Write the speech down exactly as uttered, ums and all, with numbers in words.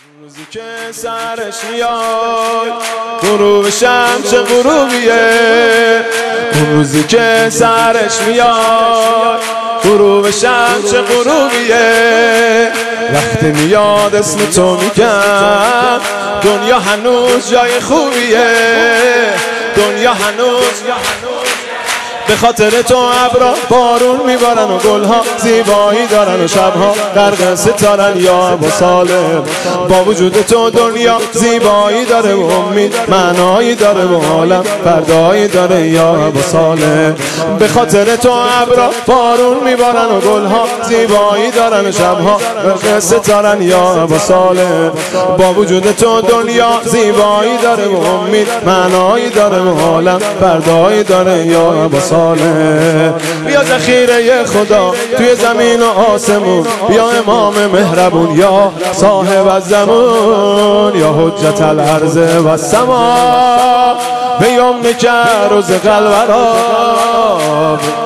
روزی که سرش میاد غروب شمس چه غروبیه، اون روزی که سرش میاد غروب شمس چه غروبیه. وقتی میاد اسم تو میگم دنیا هنوز جای خوبیه، دنیا هنوز به خاطر تو ابرا بارون میبارن و گلها زیبایی دارن و شبها غرق ستارن یا ابا سالم. با وجود تو دنیا زیبایی داره و امید معنایی داره و عالم فردایی داره یا ابا سالم. به خاطر تو ابرا بارون میبارن و گلها زیبایی دارن و شبها غرق ستارن یا ابا سالم. با وجود تو دنیا زیبایی داره و امید معنایی داره و عالم فردایی داره یا ابا سالم. بیا ذخیره خدا توی زمین و آسمون، بیا امام مهربون یا صاحب الزمان، یا حجت الارض و السما به یوم که روز قلب را